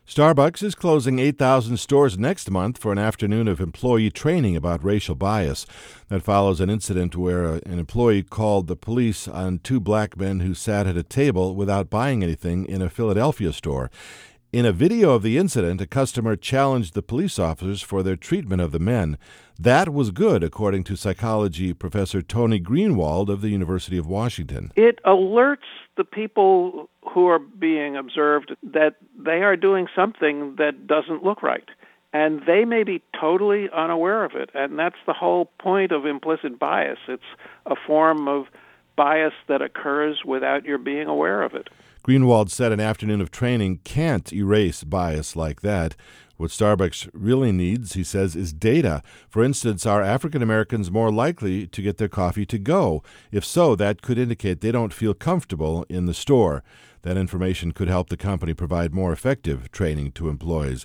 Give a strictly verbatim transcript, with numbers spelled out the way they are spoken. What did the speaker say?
Starbucks is closing eight thousand stores next month for an afternoon of employee training about racial bias. That follows an incident where an employee called the police on two black men who sat at a table without buying anything in a Philadelphia store. In a video of the incident, a customer challenged the police officers for their treatment of the men. That was good, according to psychology professor Tony Greenwald of the University of Washington. It alerts the people who are being observed that they are doing something that doesn't look right. And they may be totally unaware of it. And that's the whole point of implicit bias. It's a form of bias that occurs without your being aware of it. Greenwald said an afternoon of training can't erase bias like that. What Starbucks really needs, he says, is data. For instance, are African Americans more likely to get their coffee to go? If so, that could indicate they don't feel comfortable in the store. That information could help the company provide more effective training to employees.